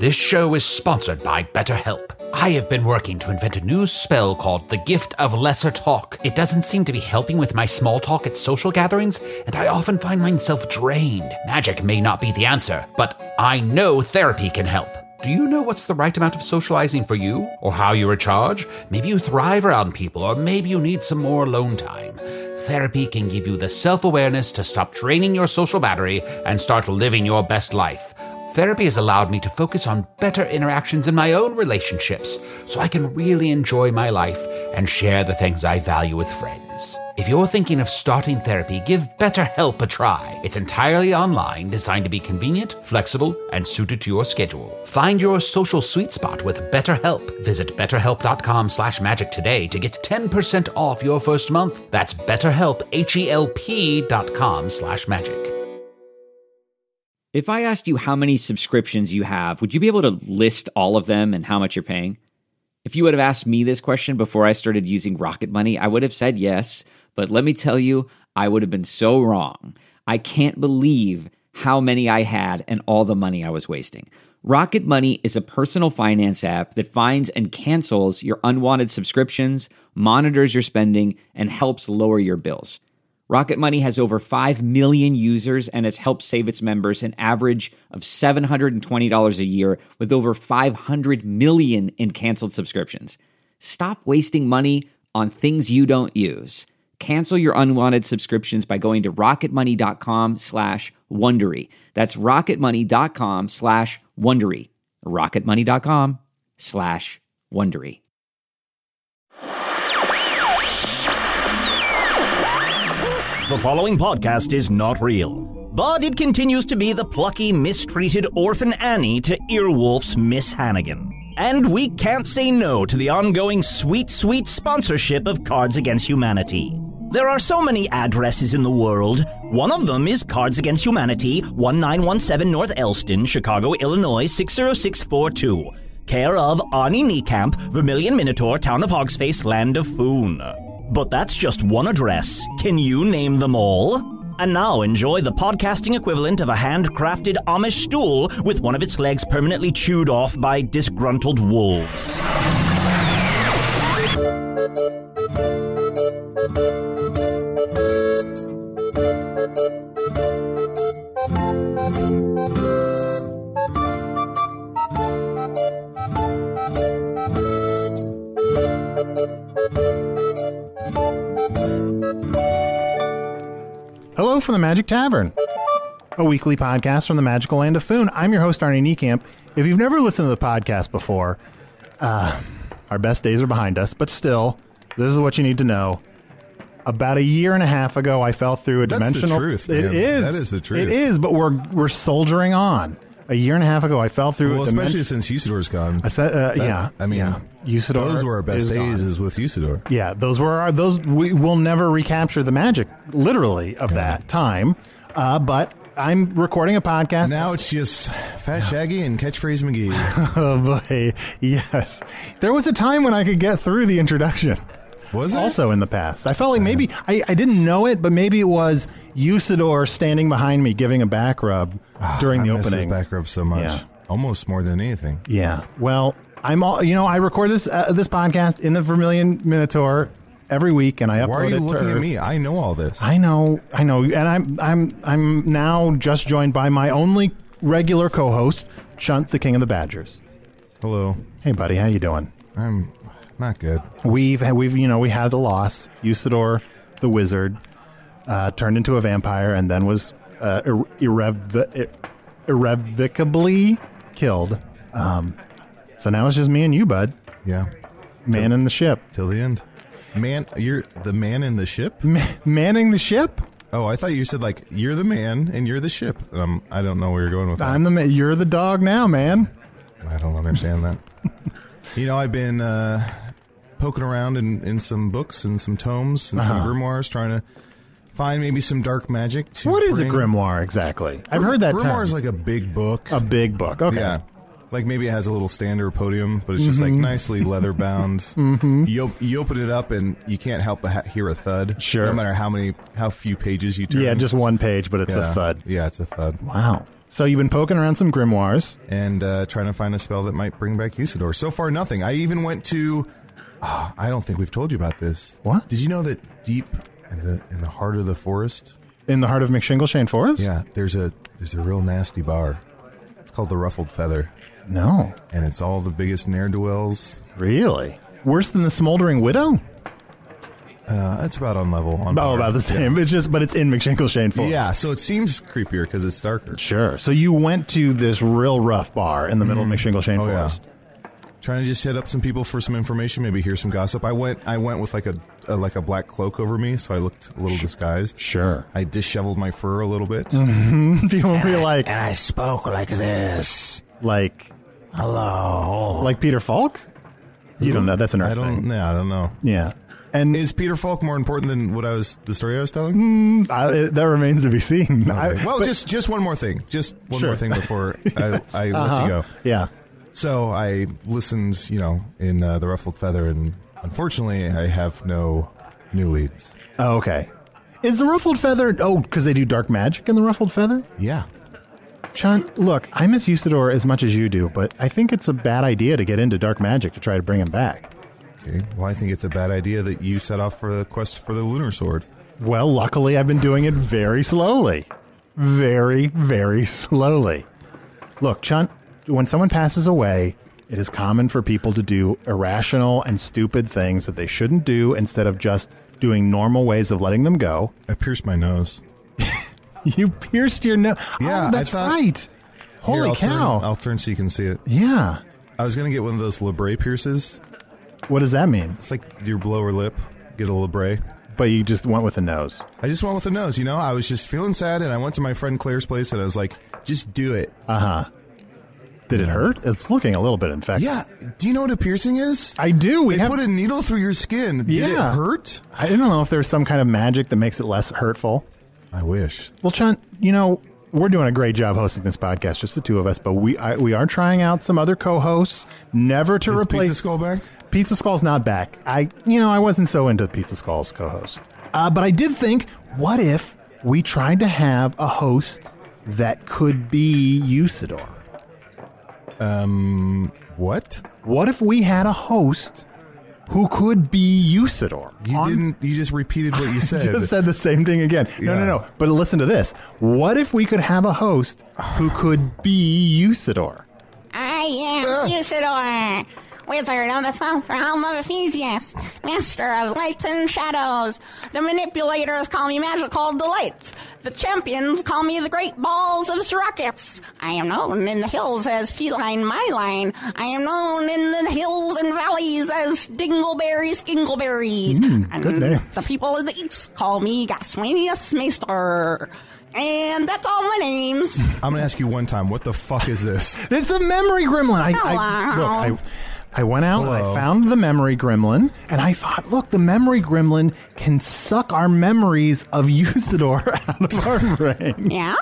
This show is sponsored by BetterHelp. I have been working to invent a new spell called the Gift of Lesser Talk. It doesn't seem to be helping with my small talk at social gatherings, and I often find myself drained. Magic may not be the answer, but I know therapy can help. Do you know what's the right amount of socializing for you? Or how you recharge? Maybe you thrive around people, or maybe you need some more alone time. Therapy can give you the self-awareness to stop draining your social battery and start living your best life. Therapy has allowed me to focus on better interactions in my own relationships, so I can really enjoy my life and share the things I value with friends. If you're thinking of starting therapy, give BetterHelp a try. It's entirely online, designed to be convenient, flexible, and suited to your schedule. Find your social sweet spot with BetterHelp. Visit betterhelp.com/magic today to get 10% off your first month. That's BetterHelp, HELP.com/magic. If I asked you how many subscriptions you have, would you be able to list all of them and how much you're paying? If you would have asked me this question before I started using Rocket Money, I would have said yes, but let me tell you, I would have been so wrong. I can't believe how many I had and all the money I was wasting. Rocket Money is a personal finance app that finds and cancels your unwanted subscriptions, monitors your spending, and helps lower your bills. Rocket Money has over 5 million users and has helped save its members an average of $720 a year with over 500 million in canceled subscriptions. Stop wasting money on things you don't use. Cancel your unwanted subscriptions by going to rocketmoney.com/Wondery. That's rocketmoney.com/Wondery. rocketmoney.com/Wondery. The following podcast is not real, but it continues to be the plucky, mistreated orphan Annie to Earwolf's Miss Hannigan. And we can't say no to the ongoing sweet, sweet sponsorship of Cards Against Humanity. There are so many addresses in the world. One of them is Cards Against Humanity, 1917 North Elston, Chicago, Illinois, 60642. Care of Arnie Niekamp, Vermilion Minotaur, Town of Hogsface, Land of Foon. But that's just one address. Can you name them all? And now enjoy the podcasting equivalent of a handcrafted Amish stool with one of its legs permanently chewed off by disgruntled wolves. Hello from the Magic Tavern, a weekly podcast from the magical land of Foon. I'm your host, Arnie Niekamp. If you've never listened to the podcast before, our best days are behind us, but still, this is what you need to know. About a year and a half ago, I fell through a dimensional... That's the truth, It man. is. That is the truth. It is, but we're soldiering on. A year and a half ago, I fell through a especially since Usador's gone. I said, Usador. Those were our best days is with Usador. Yeah, we will never recapture the magic, literally, of that time. But I'm recording a podcast. Now it's just Fat Shaggy and Catchphrase McGee. Oh, boy. Yes. There was a time when I could get through the introduction. Was it? Also in the past. I felt like maybe, I didn't know it, but maybe it was Usador standing behind me giving a back rub during the opening. I miss his back rub so much. Yeah. Almost more than anything. Yeah. Well, I record this podcast in the Vermilion Minotaur every week, and I upload it to Why are you looking Earth. at me? I know all this. I know, and I'm now just joined by my only regular co-host, Chunt, the King of the Badgers. Hello. Hey, buddy, how you doing? I'm not good. We had a loss. Usador, the wizard, turned into a vampire and then was irrevocably killed. So now it's just me and you, bud. Yeah. Man in the ship. Till the end. Man, you're the man in the ship? Manning the ship? Oh, I thought you said, like, you're the man and you're the ship. I don't know where you're going with that. I'm the man. You're the dog now, man. I don't understand that. I've been poking around in some books and some tomes and some grimoires, trying to find maybe some dark magic. What is a grimoire exactly? I've heard that term. Grimoire is like a big book. A big book, okay. Yeah. Like maybe it has a little stand or a podium, but it's just like nicely leather bound. Mm-hmm. You open it up and you can't help but hear a thud. Sure. No matter how few pages you turn. Yeah, just one page, but it's a thud. Yeah, it's a thud. Wow. So you've been poking around some grimoires. And trying to find a spell that might bring back Usador. So far, nothing. I even went to... I don't think we've told you about this. What? Did you know that deep in the heart of the forest... In the heart of McShingleshane Forest? Yeah, there's a real nasty bar. It's called the Ruffled Feather. No. And it's all the biggest ne'er-do-wells. Really? Worse than the Smoldering Widow? It's about on level. About the same. Yeah. But it's in McShingleshane Forest. Yeah, so it seems creepier because it's darker. Sure. So you went to this real rough bar in the middle of McShingleshane Forest. Yeah. Trying to just hit up some people for some information, maybe hear some gossip. I went with like a black cloak over me, so I looked a little disguised. Sure. I disheveled my fur a little bit. People will be like, and I spoke like this. Like, hello. Like Peter Falk? You don't know. That's an Earth thing. I don't know. Yeah. And is Peter Falk more important than the story I was telling? That remains to be seen. Okay. Just one more thing. Just one more thing before I let you go. Yeah. So I listened, in the Ruffled Feather, and unfortunately, I have no new leads. Oh, okay. Is the Ruffled Feather... Oh, because they do dark magic in the Ruffled Feather? Yeah. Sean, look, I miss Usador as much as you do, but I think it's a bad idea to get into dark magic to try to bring him back. Okay. Well, I think it's a bad idea that you set off for the quest for the Lunar Sword. Well, luckily, I've been doing it very slowly. Very, very slowly. Look, Chunt, when someone passes away, it is common for people to do irrational and stupid things that they shouldn't do instead of just doing normal ways of letting them go. I pierced my nose. You pierced your nose? Yeah, oh, that's right. Holy cow. I'll turn so you can see it. Yeah. I was going to get one of those labrae pierces. What does that mean? It's like your lower lip. Get a labrae. But you just went with the nose. I just went with the nose, I was just feeling sad, and I went to my friend Claire's place, and I was like, just do it. Uh-huh. Did it hurt? It's looking a little bit infected. Yeah. Do you know what a piercing is? I do. They put a needle through your skin. Did it hurt? I don't know if there's some kind of magic that makes it less hurtful. I wish. Well, Chunt, we're doing a great job hosting this podcast, just the two of us, but we are trying out some other co-hosts, never to replace... Pizza Skull back? Pizza Skull's not back. I wasn't so into Pizza Skull's co-host. But I did think, what if we tried to have a host that could be Usador? What? What if we had a host who could be Usador? You just repeated what you said. I just said the same thing again. No. But listen to this. What if we could have a host who could be Usador? I am Usador, wizard of the 12th realm of Ephesius, master of lights and shadows. The manipulators call me Magical Delights. The champions call me the Great Balls of Syracuse. I am known in the hills as Feline Myline. I am known in the hills and valleys as Dingleberry Skingleberries. And good names. the people of the east call me Gaswanius Maester. And that's all my names. I'm going to ask you one time, what the fuck is this? It's a memory gremlin. I went out and I found the memory gremlin, and I thought, look, the memory gremlin can suck our memories of Usador out of our brain. Yeah?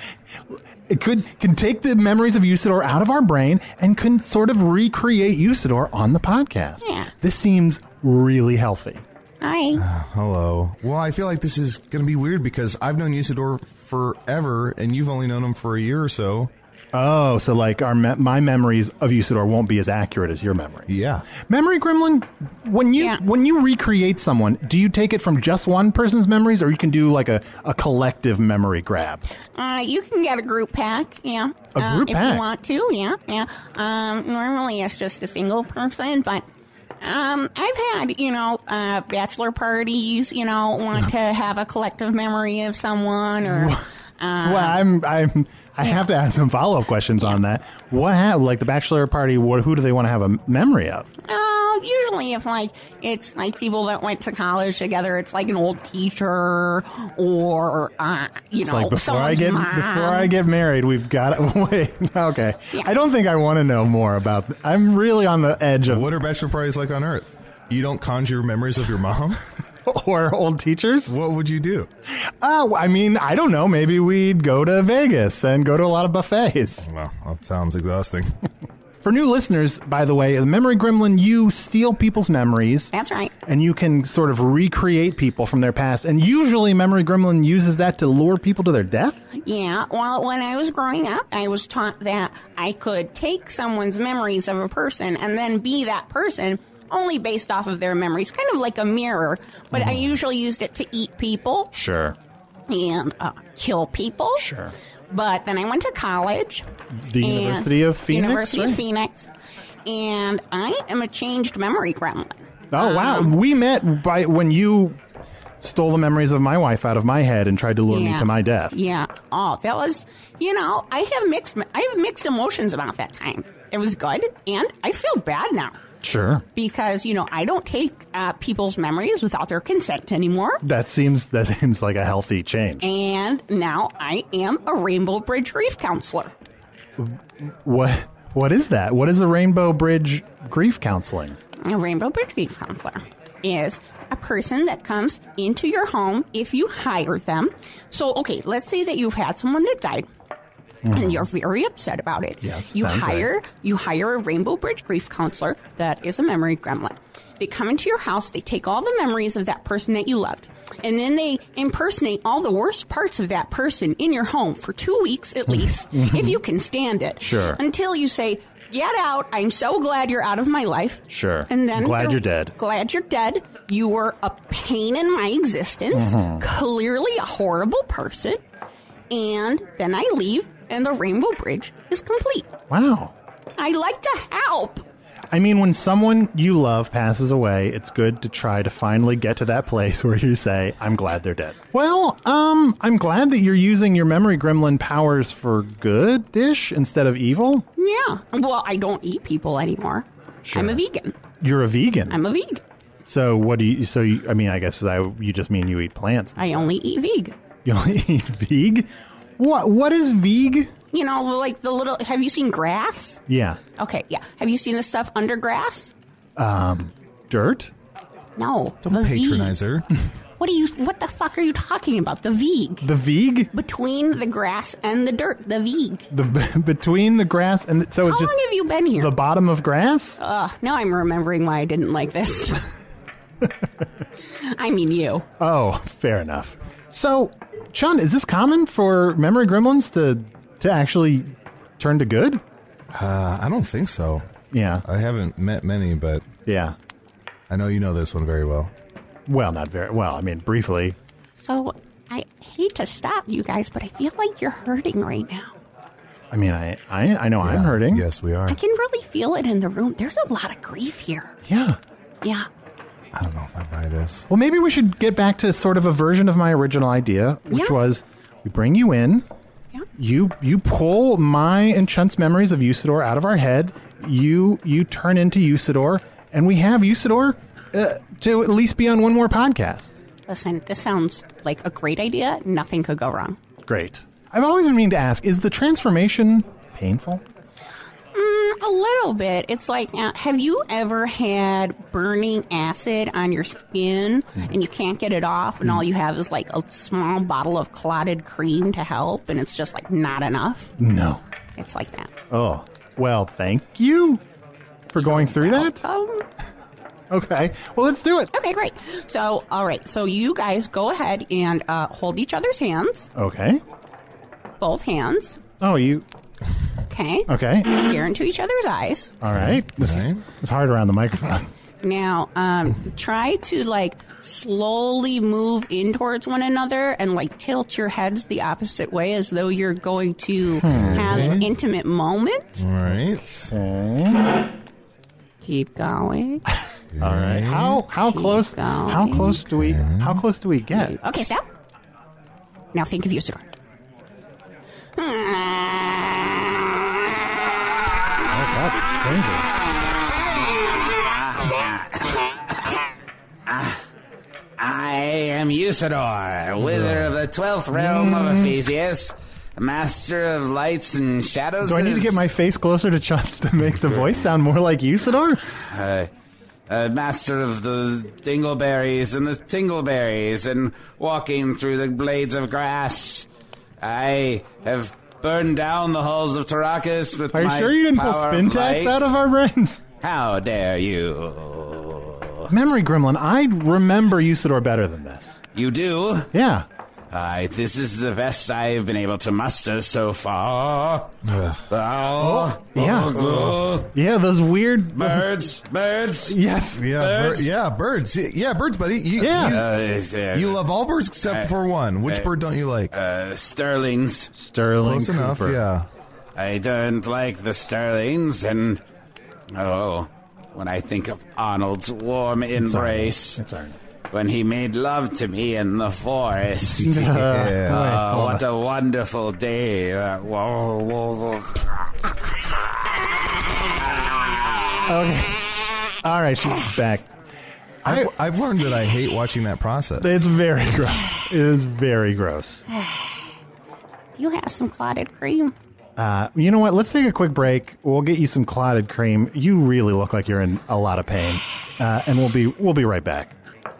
It can take the memories of Usador out of our brain and can sort of recreate Usador on the podcast. Yeah. This seems really healthy. Hi. Hello. Well, I feel like this is going to be weird because I've known Usador forever, and you've only known him for a year or so. Oh, so like my memories of Usador won't be as accurate as your memories. Yeah. Memory gremlin, when you recreate someone, do you take it from just one person's memories, or you can do like a collective memory grab? You can get a group pack, yeah. A group pack? If you want to, yeah. Normally it's just a single person, but I've had, bachelor parties, want to have a collective memory of someone or... Well, I have to ask some follow-up questions on that. Like the bachelor party, who do they want to have a memory of? Usually if it's people that went to college together, it's like an old teacher or, it's like before I get married, we've got to wait. Okay. Yeah. I don't think I want to know more about, I'm really on the edge of. What are bachelor parties like on Earth? You don't conjure memories of your mom? Or old teachers? What would you do? I don't know. Maybe we'd go to Vegas and go to a lot of buffets. Well, that sounds exhausting. For new listeners, by the way, the Memory Gremlin, you steal people's memories. That's right. And you can sort of recreate people from their past. And usually Memory Gremlin uses that to lure people to their death? Yeah, well, when I was growing up, I was taught that I could take someone's memories of a person and then be that person only based off of their memories, kind of like a mirror. But I usually used it to eat people Sure. and kill people. Sure. But then I went to college. The University of Phoenix? University right? of Phoenix. And I am a changed memory gremlin. Oh, wow. We met by when you stole the memories of my wife out of my head and tried to lure me to my death. Yeah. Oh, that was, I have mixed emotions about that time. It was good, and I feel bad now. Sure. Because, I don't take people's memories without their consent anymore. That seems like a healthy change. And now I am a Rainbow Bridge grief counselor. What is that? What is a Rainbow Bridge grief counseling? A Rainbow Bridge grief counselor is a person that comes into your home if you hire them. So, okay, let's say that you've had someone that died. And you're very upset about it. Yes, you sounds hire right. you hire a Rainbow Bridge grief counselor that is a memory gremlin. They come into your house, they take all the memories of that person that you loved, and then they impersonate all the worst parts of that person in your home for 2 weeks at least, if you can stand it. Sure. Until you say, "Get out, I'm so glad you're out of my life." Sure. And then Glad you're dead. Glad you're dead. You were a pain in my existence, clearly a horrible person. And then I leave, and the Rainbow Bridge is complete. Wow. I like to help. I mean, when someone you love passes away, it's good to try to finally get to that place where you say, I'm glad they're dead. Well, I'm glad that you're using your memory gremlin powers for good-ish instead of evil. Yeah. Well, I don't eat people anymore. Sure. I'm a vegan. You're a vegan. I'm a vegan. So what do you, I guess you just mean you eat plants. I only eat veg. You only eat veg? What is veg? Like the little, have you seen grass? Yeah. Okay, yeah. Have you seen the stuff under grass? Dirt? No. Don't the patronize veg. her. What the fuck are you talking about? The veg. The veg? Between the grass and the dirt, the veg. Between the grass and so it's How just long have you been here? the bottom of grass? Now I'm remembering why I didn't like this. I mean you. Oh, fair enough. So, Chun, is this common for memory gremlins to actually turn to good? I don't think so. Yeah. I haven't met many, but Yeah. I know you know this one very well. Well, not very well. I mean, briefly. So, I hate to stop you guys, but I feel like you're hurting right now. I mean, I know I'm hurting. Yes, we are. I can really feel it in the room. There's a lot of grief here. Yeah. Yeah. I don't know if I buy this. Well, maybe we should get back to sort of a version of my original idea, which Yeah. was we bring you in. Yeah. You pull my and Chunt's memories of Usador out of our head. You turn into Usador, and we have Usador to at least be on one more podcast. Listen, this sounds like a great idea. Nothing could go wrong. Great. I've always been meaning to ask, is the transformation painful? A little bit. It's like, have you ever had burning acid on your skin and you can't get it off and all you have is like a small bottle of clotted cream to help and it's just like not enough? No. It's like that. Oh, well, thank you for going through that. Okay. Well, let's do it. Okay, great. So, all right. So you guys go ahead and hold each other's hands. Okay. Both hands. Oh, you... Okay. Okay. Stare into each other's eyes. All right. This is it's hard around the microphone. Now, try to like slowly move in towards one another and like tilt your heads the opposite way as though you're going to have an intimate moment. All right. Keep going. All right. How close? going. How close do we get? Okay, stop. Now think of Usador. That's changing. I am Usador, wizard of the 12th realm of Ephesius, master of lights and shadows. Do I need to get my face closer to Chunt's to make the voice sound more like Usador? Master of the dingleberries and the tingleberries and walking through the blades of grass. I have burned down the halls of Tarakas with my Are you sure you didn't pull power spin of tats light. out of our brains? How dare you? Memory Gremlin, I remember Usador better than this. You do? Yeah. This is the best I've been able to muster so far. Yeah. Yeah, those weird... Birds. Yes. Birds. Birds. Yeah, birds, buddy. You love all birds except for one. Which bird don't you like? Sterlings. Sterling Close enough, Cooper. yeah. I don't like the sterlings, and... when I think of Arnold's warm embrace... It's Arnold. When he made love to me in the forest. What a wonderful day. Whoa. Okay. All right, she's back. I've learned that I hate watching that process. It's very gross. It is very gross. Do you have some clotted cream? You know what? Let's take a quick break. We'll get you some clotted cream. You really look like you're in a lot of pain. And we'll be right back.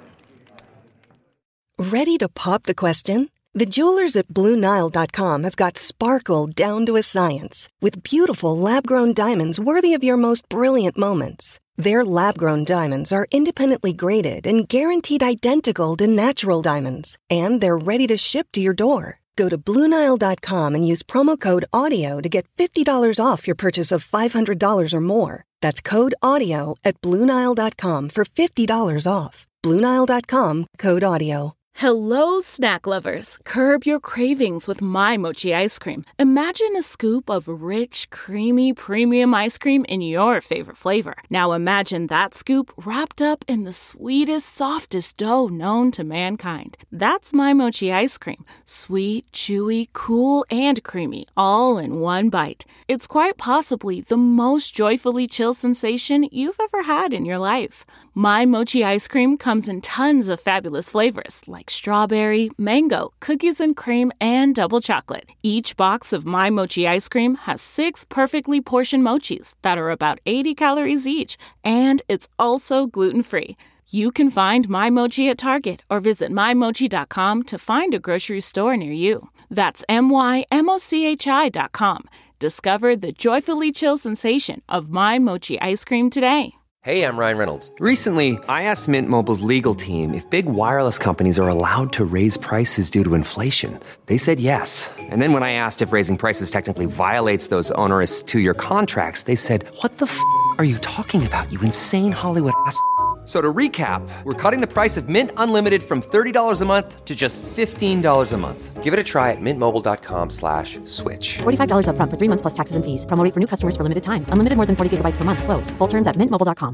Ready to pop the question? The jewelers at BlueNile.com have got sparkle down to a science with beautiful lab-grown diamonds worthy of your most brilliant moments. Their lab-grown diamonds are independently graded and guaranteed identical to natural diamonds, and they're ready to ship to your door. Go to BlueNile.com and use promo code AUDIO to get $50 off your purchase of $500 or more. That's code AUDIO at BlueNile.com for $50 off. BlueNile.com, code AUDIO. Hello, snack lovers. Curb your cravings with My Mochi ice cream. Imagine a scoop of rich, creamy, premium ice cream in your favorite flavor. Now imagine that scoop wrapped up in the sweetest, softest dough known to mankind. That's My Mochi ice cream. Sweet, chewy, cool, and creamy, all in one bite. It's quite possibly the most joyfully chill sensation you've ever had in your life. My Mochi ice cream comes in tons of fabulous flavors like strawberry, mango, cookies and cream, and double chocolate. Each box of My Mochi ice cream has 6 perfectly portioned mochis that are about 80 calories each, and it's also gluten-free. You can find My Mochi at Target or visit MyMochi.com to find a grocery store near you. That's MyMochi.com. Discover the joyfully chill sensation of My Mochi ice cream today. Hey, I'm Ryan Reynolds. Recently, I asked Mint Mobile's legal team if big wireless companies are allowed to raise prices due to inflation. They said yes. And then when I asked if raising prices technically violates those onerous 2-year contracts, they said, "What the f*** are you talking about, you insane Hollywood ass?" So to recap, we're cutting the price of Mint Unlimited from $30 a month to just $15 a month. Give it a try at mintmobile.com/switch. $45 up front for 3 months plus taxes and fees. Promo rate for new customers for limited time. Unlimited more than 40 gigabytes per month. Slows full terms at mintmobile.com.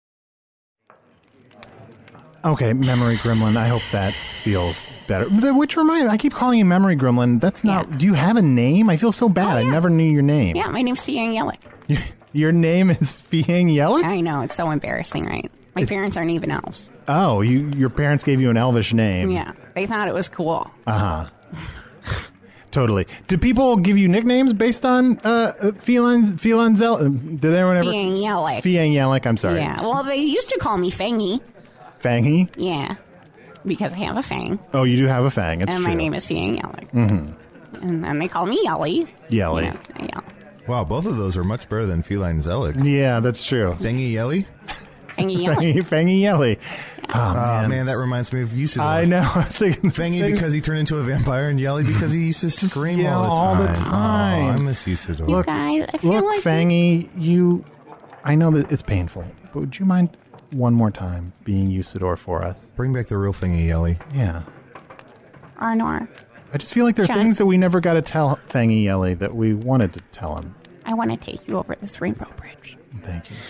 Okay, Memory Gremlin. I hope that feels better. Which reminds me, I keep calling you Memory Gremlin. That's not... Yeah. Do you have a name? I feel so bad. I never knew your name. Yeah, my name's Fiang Yellick. Your name is Fiang Yellick? I know. It's so embarrassing, right? My parents aren't even elves. Oh, your parents gave you an elvish name. Yeah, they thought it was cool. Uh-huh. Totally. Do people give you nicknames based on felines? Did anyone ever? Fiang Yellick. Fiang Yellick, I'm sorry. Yeah, well, they used to call me Fangy. Fangy? Yeah, because I have a fang. Oh, you do have a fang. It's and true. My name is Fiang Yellick. Mm-hmm. And then they call me Yelly. Yelly. Yeah. Wow, both of those are much better than Feline Zellick. Yeah, that's true. Fangy Yelly? Fangy Yelly. Fangy Yelly. Oh, man, that reminds me of Usador. I know. I was thinking Fangy because he turned into a vampire, and Yelly because he used to scream all the time. Oh, I miss Usador. You guys, I feel like Fangy, I know that it's painful, but would you mind one more time being Usador for us? Bring back the real Fangy Yelly. Yeah. Arnor. I just feel like there are things that we never got to tell Fangy Yelly that we wanted to tell him. I want to take you over this rainbow bridge. Thank you.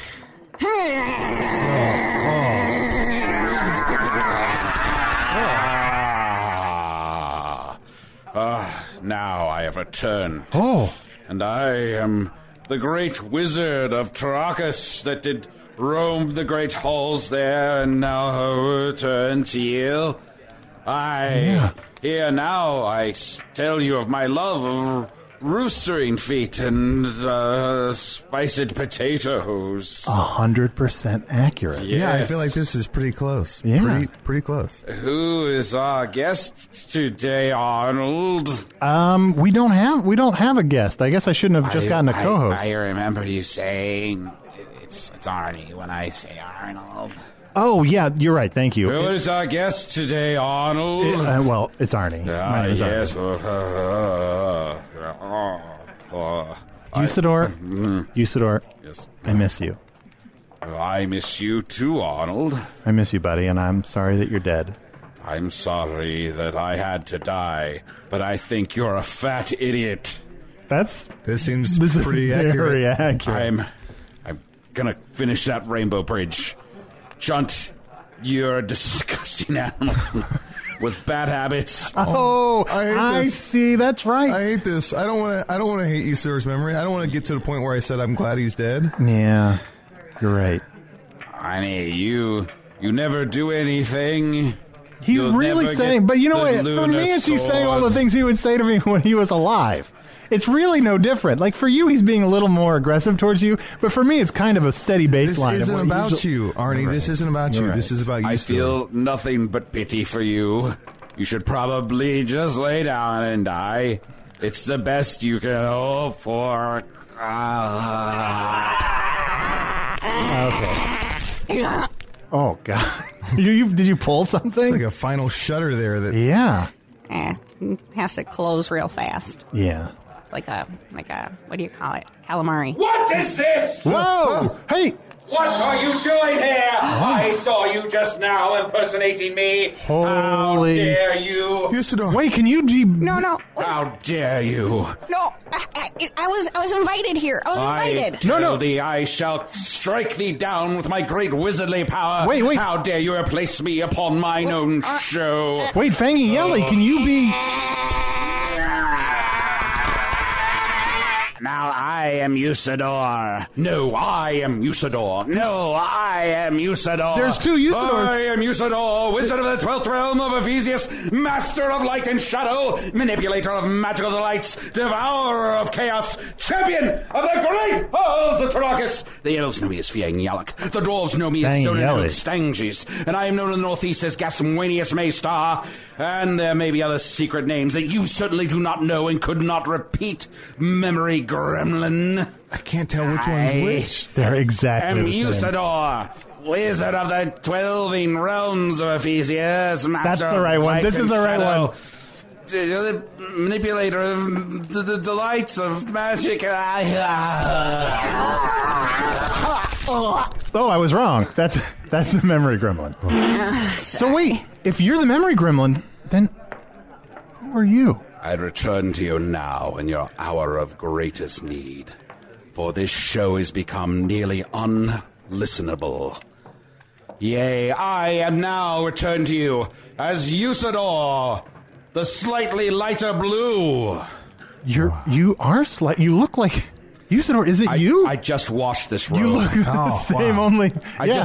Now I have returned. Oh. And I am the great wizard of Tarakas that did roam the great halls there and now return to you. Here now I tell you of my love of roostering feet and spiced potatoes. 100% accurate. Yes. Yeah, I feel like this is pretty close. Yeah. Pretty close. Who is our guest today, Arnold? We don't have a guest. I guess I shouldn't have just gotten a co-host. I remember you saying it's Arnie when I say Arnold. Oh, yeah, you're right. Thank you. Who is our guest today, Arnold? Well, it's Arnie. My name is yes. Usador, Yes. I miss you. I miss you too, Arnold. I miss you, buddy, and I'm sorry that you're dead. I'm sorry that I had to die, but I think you're a fat idiot. This seems This pretty is very accurate. accurate. I'm gonna finish that rainbow bridge. Chunt, you're a disgusting animal with bad habits. Oh, I hate I this. see. That's right. I hate this. I don't want to hate Usador's memory. I don't want to get to the point where I said I'm glad he's dead. Yeah, you're right. Honey, you never do anything. He's You'll really never saying, get but you know the what? For me, it's he's Lunar saying all the sword. things he would say to me when he was alive. It's really no different. Like for you, he's being a little more aggressive towards you, but for me, it's kind of a steady baseline. This of isn't what he about usually- you, Arnie. This isn't about you. Right. This is about you. I feel nothing but pity for you. You should probably just lay down and die. It's the best you can hope for. Okay. Oh God! Did you pull something? It's like a final shutter there. That Yeah. Has to close real fast. Yeah. Like a, what do you call it? Calamari. What is this? Whoa! Hey! What are you doing here? I saw you just now impersonating me. How Holy- dare you? Usador. Wait, can you be? No. How dare you? No, I was invited here. I was invited. Tell thee I shall strike thee down with my great wizardly power. Wait. How dare you replace me upon mine own show? Wait, Fangy Yelly, can you be? Now I am Usador. No, I am Usador. No, I am Usador. There's two Usadors. I am Usador, wizard of the 12th realm of Ephesius, master of light and shadow, manipulator of magical delights, devourer of chaos, champion of the great halls of Tarakas. The elves know me as Fiang Yalak. The dwarves know me as Fiang Stonen Yalak. Stanges. And I am known in the northeast as Gasmwanius Maystar. And there may be other secret names that you certainly do not know and could not repeat, memory gremlin. I can't tell which one's which. They're exactly am the same. Usador, wizard of the 12 realms of Ephesius, master That's the of right one. light This is and the right shadow, one. The manipulator of the delights of magic. Oh, I was wrong. That's the memory gremlin. So wait, if you're the memory gremlin, then who are you? I return to you now in your hour of greatest need, for this show has become nearly unlistenable. Yea, I am now returned to you as Usador, the slightly lighter blue. You are slight. You look like Usador. Is it you? I just washed this robe. You look the same. wow. Only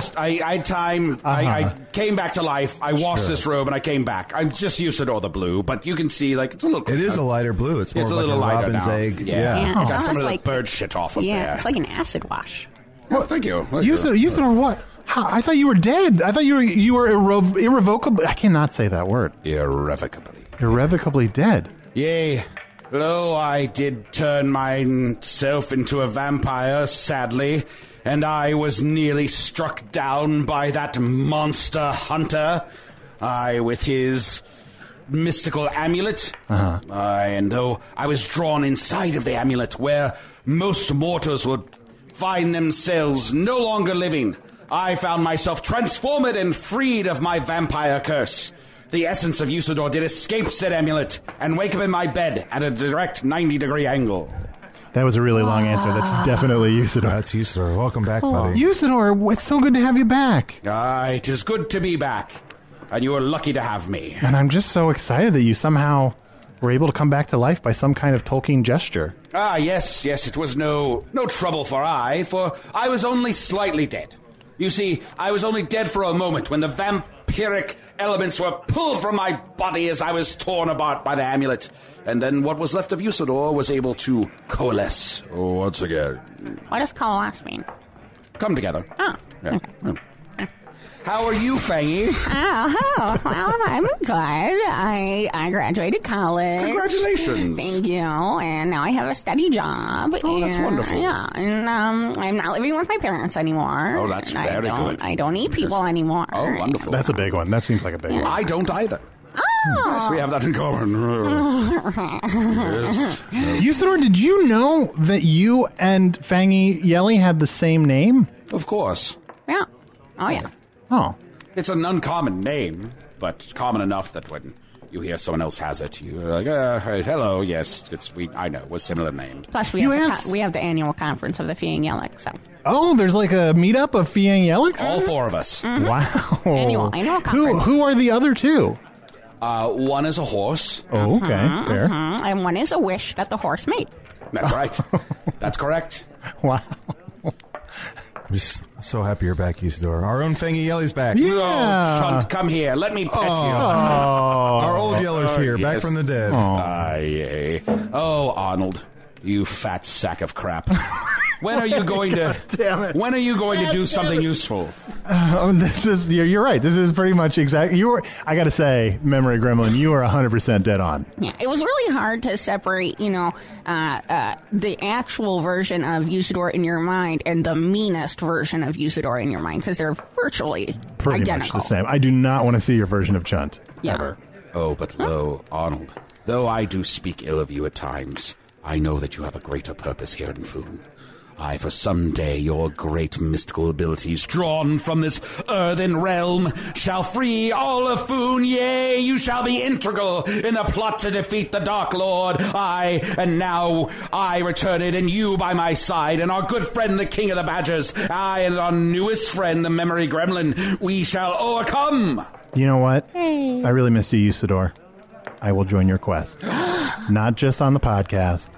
I came back to life. I washed this robe and I came back. I'm just Usador the blue, but you can see like it's a little. It is a lighter blue. It's more It's a like little lighter robin's now. egg. Yeah, Got it's some almost of the like bird shit off of there. it's like an acid wash. Oh, thank you. Usador. What? How, I thought you were dead. I thought you were irrevocably. I cannot say that word. Irrevocably. Irrevocably dead. Yea, lo, I did turn myself into a vampire, sadly, and I was nearly struck down by that monster hunter. I, with his mystical amulet. And though I was drawn inside of the amulet, where most mortals would find themselves no longer living, I found myself transformed and freed of my vampire curse. The essence of Usador did escape said amulet and wake up in my bed at a direct 90-degree angle. That was a really long answer. That's definitely Usador. That's Usador. Welcome back, buddy. Usador, it's so good to have you back. It is good to be back, and you are lucky to have me. And I'm just so excited that you somehow were able to come back to life by some kind of Tolkien gesture. Yes, it was no trouble for I was only slightly dead. You see, I was only dead for a moment when the vampiric elements were pulled from my body as I was torn apart by the amulet. And then what was left of Usador was able to coalesce once again. What does coalesce mean? Come together. Oh. Yeah. How are you, Fangy? Oh, well, I'm good. I graduated college. Congratulations. Thank you. And now I have a steady job. Oh, that's wonderful. Yeah, and I'm not living with my parents anymore. Oh, that's very good. I don't eat people anymore. Oh, wonderful. That's a big one. That seems like a big one. I don't either. Oh. Yes, we have that in common. Yes. Usador, did you know that you and Fangy Yelly had the same name? Of course. Yeah. Oh, yeah. Oh. It's an uncommon name, but common enough that when you hear someone else has it, you're like, hello, yes, I know, we're similar names. Plus, we have the annual conference of the Fiang Yellick, so. Oh, there's like a meetup of Fiang Yellicks? All four of us. Mm-hmm. Wow. Annual conference. Who are the other two? One is a horse. Oh, okay, fair. And one is a wish that the horse made. That's right. That's correct. Wow. I'm just so happy you're back, Usador. Our own Fangy Yelly's back. Yeah. Oh, Chunt, come here. Let me pet you. Our old Yeller's here, back yes. from the dead. Yay. Oh, Arnold, you fat sack of crap. When are you going to? Damn it. When are you going to do something useful? You're right. This is pretty much exactly. I got to say, Memory Gremlin, you are 100% dead on. Yeah, it was really hard to separate, the actual version of Usador in your mind and the meanest version of Usador in your mind, because they're virtually Pretty identical. much the same. I do not want to see your version of Chunt, ever. Oh, but lo, Arnold, though I do speak ill of you at times, I know that you have a greater purpose here in Foon. For someday your great mystical abilities, drawn from this earthen realm, shall free all of Foon. Yea, you shall be integral in the plot to defeat the Dark Lord. And now I return it, and you by my side, and our good friend, the King of the Badgers, and our newest friend, the Memory Gremlin, we shall overcome. You know what? Hey. I really missed you, Usador. I will join your quest. Not just on the podcast.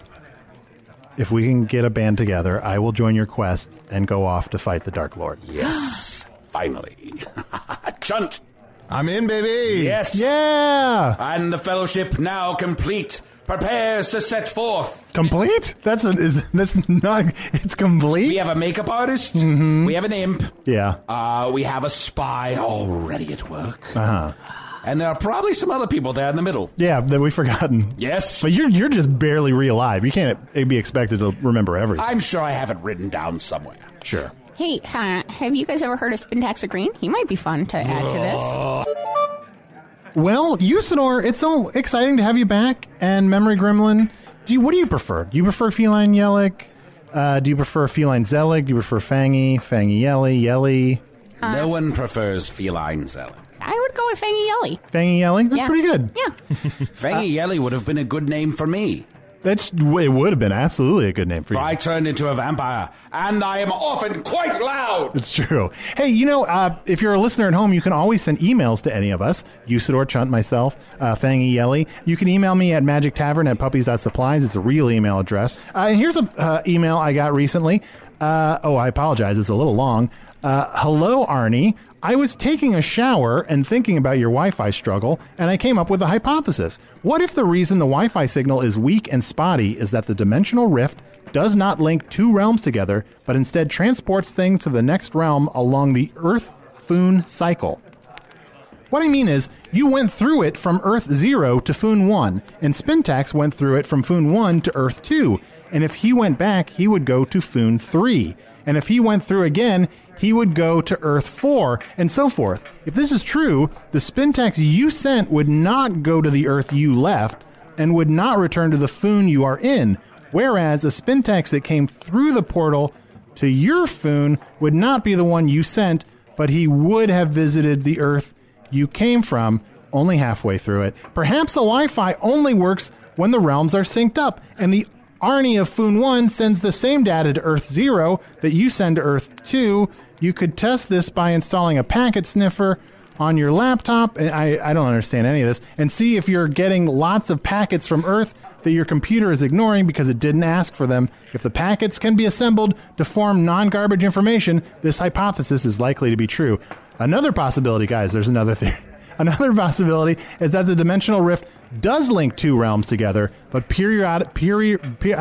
If we can get a band together, I will join your quest and go off to fight the Dark Lord. Yes, finally. Chunt! I'm in, baby! Yes! Yeah! And the fellowship now complete prepares to set forth. Complete? That's not, it's complete? We have a makeup artist. Mm-hmm. We have an imp. Yeah. We have a spy already at work. Uh-huh. And there are probably some other people there in the middle. Yeah, that we've forgotten. Yes. But you're just barely re-alive. You can't be expected to remember everything. I'm sure I have it written down somewhere. Sure. Hey, have you guys ever heard of Spintax Green? He might be fun to add to this. Well, Usador, it's so exciting to have you back. And Memory Gremlin, what do you prefer? Do you prefer Feline Yellick? Do you prefer Feline Zellick? Do you prefer Fangy Yelly? No one prefers Feline Zellick. I would go with Fangy Yelly. Fangy Yelly? That's pretty good. Yeah. Fangy Yelly would have been a good name for me. It would have been absolutely a good name for you. I turned into a vampire, and I am often quite loud. It's true. Hey, if you're a listener at home, you can always send emails to any of us, Usador, Chunt, myself, Fangy Yelly. You can email me at magictavern@puppies.supplies. It's a real email address. And here's an email I got recently. I apologize. It's a little long. Hello, Arnie. I was taking a shower and thinking about your Wi-Fi struggle, and I came up with a hypothesis. What if the reason the Wi-Fi signal is weak and spotty is that the dimensional rift does not link two realms together, but instead transports things to the next realm along the Earth-Foon cycle? What I mean is, you went through it from Earth 0 to Foon 1, and Spintax went through it from Foon 1 to Earth 2, and if he went back, he would go to Foon 3. And if he went through again, he would go to Earth 4, and so forth. If this is true, the Spintax you sent would not go to the Earth you left, and would not return to the Foon you are in, whereas a Spintax that came through the portal to your Foon would not be the one you sent, but he would have visited the Earth you came from, only halfway through it. Perhaps the Wi-Fi only works when the realms are synced up, and the Arnie of Foon 1 sends the same data to Earth 0 that you send to Earth 2. You could test this by installing a packet sniffer on your laptop. I don't understand any of this. And see if you're getting lots of packets from Earth that your computer is ignoring because it didn't ask for them. If the packets can be assembled to form non-garbage information, this hypothesis is likely to be true. Another possibility, guys, there's another thing. Another possibility is that the dimensional rift does link two realms together, but periodically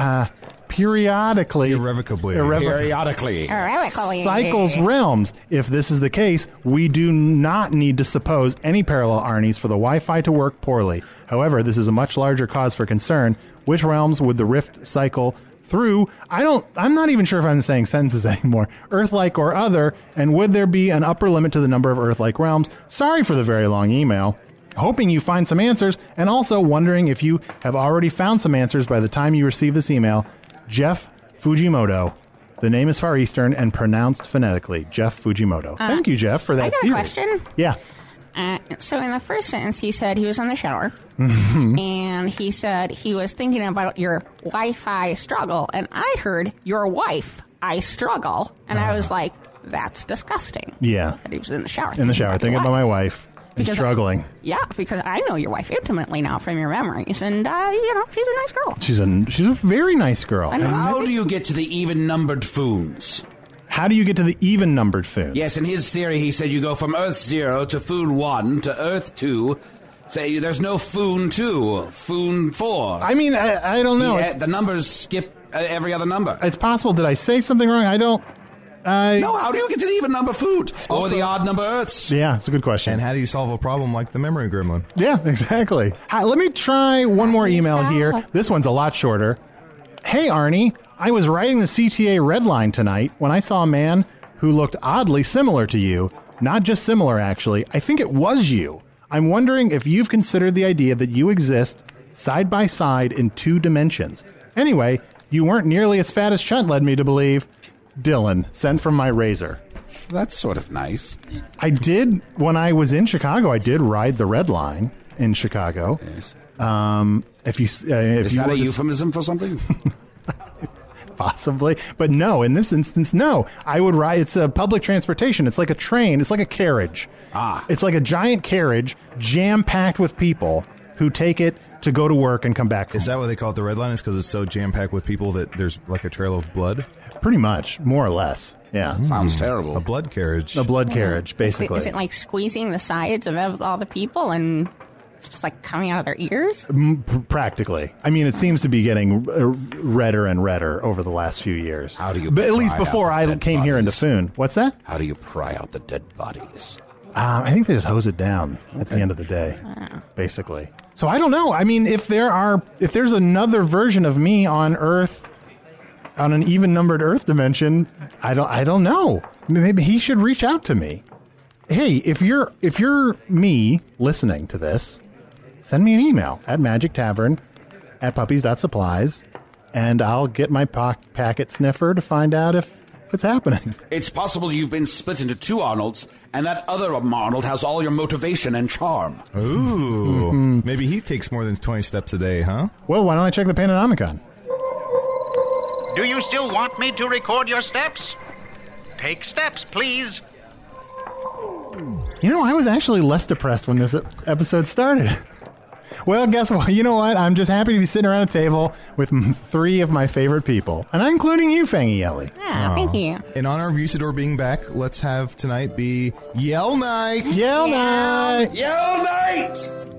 cycles realms. If this is the case, we do not need to suppose any parallel Arnies for the Wi-Fi to work poorly. However, this is a much larger cause for concern. Which realms would the rift cycle through? I'm not even sure if I'm saying sentences anymore. Earth-like or other, and would there be an upper limit to the number of Earth-like realms? Sorry for the very long email. Hoping you find some answers, and also wondering if you have already found some answers by the time you receive this email. Jeff Fujimoto. The name is Far Eastern and pronounced phonetically. Jeff Fujimoto. Thank you, Jeff, for that I got theory. a question. Yeah. So in the first sentence, he said he was in the shower, and he said he was thinking about your Wi-Fi struggle, and I heard your wife, I struggle, and I was like, that's disgusting. Yeah. That he was in the shower. In the shower, thinking about my wife and struggling. Yeah, because I know your wife intimately now from your memories, and, she's a nice girl. She's a very nice girl. And how do you get to the even-numbered Foons? How do you get to the even-numbered Foon? Yes, in his theory, he said you go from Earth 0 to Foon 1 to Earth 2. Say there's no Foon 2, Foon 4. I mean, I don't know. The numbers skip every other number. It's possible. Did I say something wrong? No, how do you get to the even number Food? Or the odd number Earths? Yeah, it's a good question. And how do you solve a problem like the memory gremlin? Yeah, exactly. Let me try one more email here. This one's a lot shorter. Hey, Arnie. I was riding the CTA Red Line tonight when I saw a man who looked oddly similar to you. Not just similar, actually. I think it was you. I'm wondering if you've considered the idea that you exist side by side in two dimensions. Anyway, you weren't nearly as fat as Chunt led me to believe. Dylan, sent from my razor. That's sort of nice. I did, when I was in Chicago, I did ride the Red Line in Chicago. Yes. Is that a euphemism for something? Possibly, but no, in this instance, no. I would ride, it's a public transportation. It's like a train. It's like a carriage. It's like a giant carriage jam-packed with people who take it to go to work and come back. Is that why they call it the Red Line? Is because it's so jam-packed with people that there's like a trail of blood? Pretty much, more or less. Yeah. Sounds terrible. A blood carriage. A blood carriage, basically. Is it like squeezing the sides of all the people and it's just like coming out of their ears? Practically. I mean, it seems to be getting redder and redder over the last few years. How do you But at least before I came here into Foon. What's that? How do you pry out the dead bodies? I think they just hose it down at the end of the day, basically. So I don't know. I mean, if there's another version of me on Earth, on an even-numbered Earth dimension, I don't know. Maybe he should reach out to me. Hey, if you're me listening to this, send me an email at magictavern@puppies.supplies, and I'll get my packet sniffer to find out if it's happening. It's possible you've been split into two Arnolds, and that other Arnold has all your motivation and charm. Ooh. Maybe he takes more than 20 steps a day, huh? Well, why don't I check the Panonomicon? Do you still want me to record your steps? Take steps, please. You know, I was actually less depressed when this episode started. Well, guess what? You know what? I'm just happy to be sitting around a table with three of my favorite people, and I'm including you, Fangy Yelly. Yeah, thank you. In honor of Usador being back, let's have tonight be Yell Night! Yell Night! Yell Night!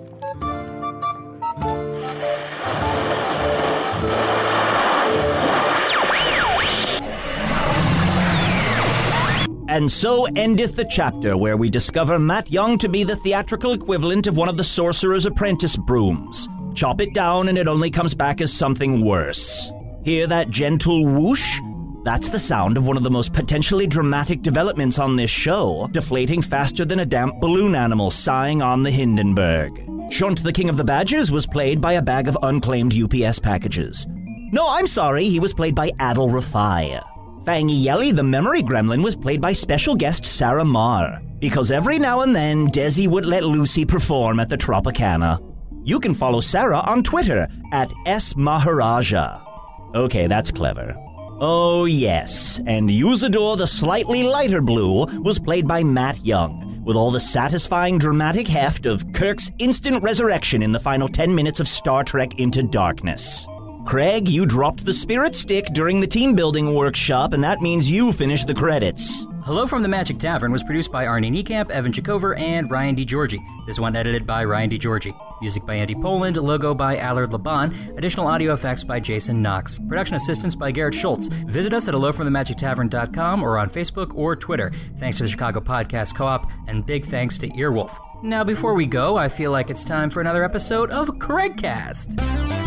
And so endeth the chapter where we discover Matt Young to be the theatrical equivalent of one of the Sorcerer's Apprentice brooms. Chop it down and it only comes back as something worse. Hear that gentle whoosh? That's the sound of one of the most potentially dramatic developments on this show, deflating faster than a damp balloon animal sighing on the Hindenburg. Shunt, the King of the Badgers, was played by a bag of unclaimed UPS packages. No, I'm sorry, he was played by Adol Rafai. Fangy Yelly, the memory gremlin, was played by special guest Sarah Marr, because every now and then Desi would let Lucy perform at the Tropicana. You can follow Sarah on Twitter at @smaharaja. Okay, that's clever. Oh yes, and Usador the slightly lighter blue was played by Matt Young, with all the satisfying dramatic heft of Kirk's instant resurrection in the final 10 minutes of Star Trek Into Darkness. Craig, you dropped the spirit stick during the team building workshop, and that means you finished the credits. Hello from the Magic Tavern was produced by Arnie Niekamp, Evan Chikover, and Ryan DiGiorgi. This one edited by Ryan DiGiorgi. Music by Andy Poland, logo by Allard Laban, additional audio effects by Jason Knox. Production assistance by Garrett Schultz. Visit us at hellofromthemagictavern.com or on Facebook or Twitter. Thanks to the Chicago Podcast Co-op, and big thanks to Earwolf. Now, before we go, I feel like it's time for another episode of Craigcast.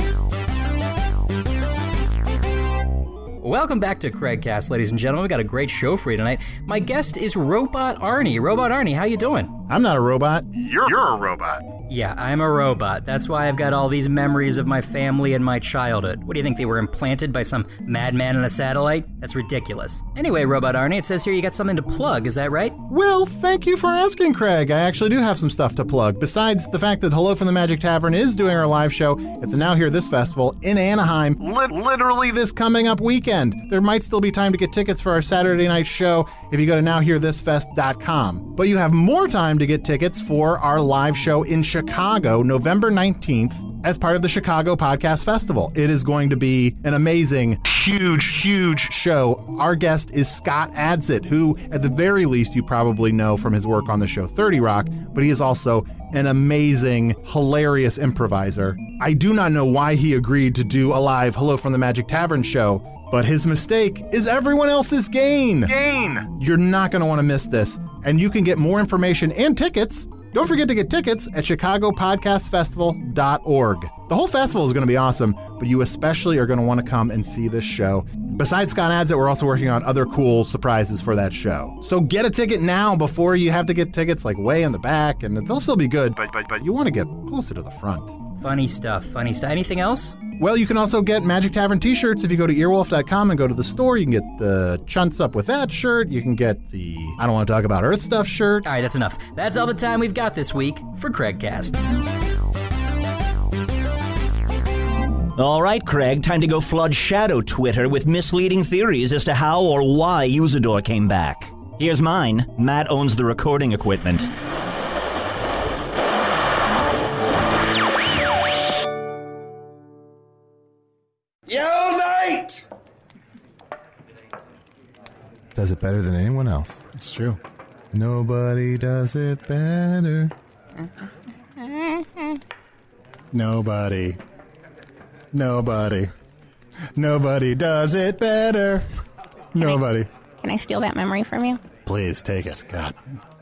Welcome back to Craigcast, ladies and gentlemen. We got a great show for you tonight. My guest is Robot Arnie. Robot Arnie, how you doing? I'm not a robot. You're a robot. Yeah, I'm a robot. That's why I've got all these memories of my family and my childhood. What do you think, they were implanted by some madman in a satellite? That's ridiculous. Anyway, Robot Arnie, it says here you got something to plug, is that right? Well, thank you for asking, Craig. I actually do have some stuff to plug. Besides the fact that Hello from the Magic Tavern is doing our live show at the Now Hear This Festival in Anaheim, literally this coming up weekend. There might still be time to get tickets for our Saturday night show if you go to nowhearthisfest.com. But you have more time to get tickets for our live show in Chicago, November 19th, as part of the Chicago Podcast Festival. It is going to be an amazing, huge show. Our guest is Scott Adsit, who, at the very least, you probably know from his work on the show 30 Rock, but he is also an amazing, hilarious improviser. I do not know why he agreed to do a live Hello from the Magic Tavern show, but his mistake is everyone else's gain. You're not going to want to miss this. And you can get more information and tickets. Don't forget to get tickets at chicagopodcastfestival.org. The whole festival is going to be awesome, but you especially are going to want to come and see this show. Besides Scott Adsit, we're also working on other cool surprises for that show. So get a ticket now before you have to get tickets like way in the back, and they'll still be good, but you want to get closer to the front. Funny stuff. Anything else? Well, you can also get Magic Tavern t-shirts if you go to earwolf.com and go to the store. You can get the Chunts Up With That shirt. You can get the I Don't Want to Talk About Earth Stuff shirt. All right, that's enough. That's all the time we've got this week for Craigcast. All right, Craig, time to go flood Shadow Twitter with misleading theories as to how or why Usador came back. Here's mine. Matt owns the recording equipment. Yell Knight! Does it better than anyone else. It's true. Nobody does it better. Nobody does it better. Nobody. Can I steal that memory from you? Please take it, God.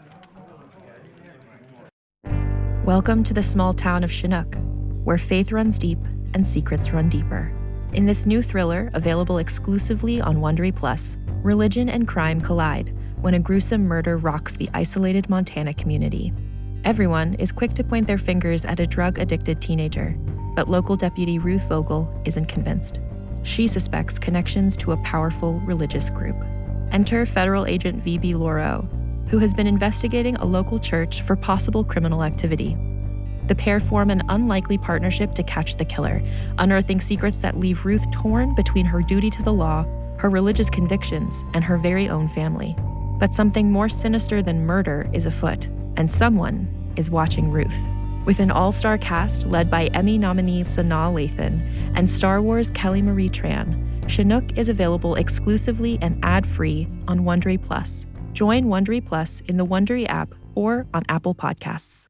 Welcome to the small town of Chinook, where faith runs deep and secrets run deeper. In this new thriller, available exclusively on Wondery Plus, religion and crime collide when a gruesome murder rocks the isolated Montana community. Everyone is quick to point their fingers at a drug-addicted teenager, but local deputy Ruth Vogel isn't convinced. She suspects connections to a powerful religious group. Enter federal agent V.B. Lauro, who has been investigating a local church for possible criminal activity. The pair form an unlikely partnership to catch the killer, unearthing secrets that leave Ruth torn between her duty to the law, her religious convictions, and her very own family. But something more sinister than murder is afoot, and someone is watching Ruth. With an all-star cast led by Emmy nominee Sanaa Lathan and Star Wars Kelly Marie Tran, Chinook is available exclusively and ad-free on Wondery Plus. Join Wondery Plus in the Wondery app or on Apple Podcasts.